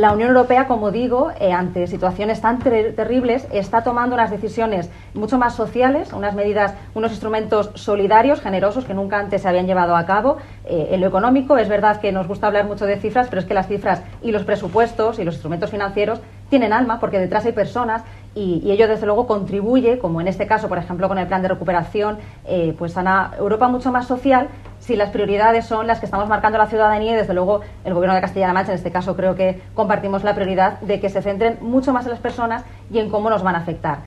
la Unión Europea, como digo, ante situaciones tan terribles, está tomando unas decisiones mucho más sociales, unas medidas, unos instrumentos solidarios, generosos, que nunca antes se habían llevado a cabo. En lo económico, es verdad que nos gusta hablar mucho de cifras, pero es que las cifras y los presupuestos y los instrumentos financieros tienen alma, porque detrás hay personas y ello, desde luego, contribuye, como en este caso, por ejemplo, con el plan de recuperación, pues a una Europa mucho más social, si las prioridades son las que estamos marcando la ciudadanía, y desde luego el Gobierno de Castilla-La Mancha, en este caso, creo que compartimos la prioridad de que se centren mucho más en las personas y en cómo nos van a afectar.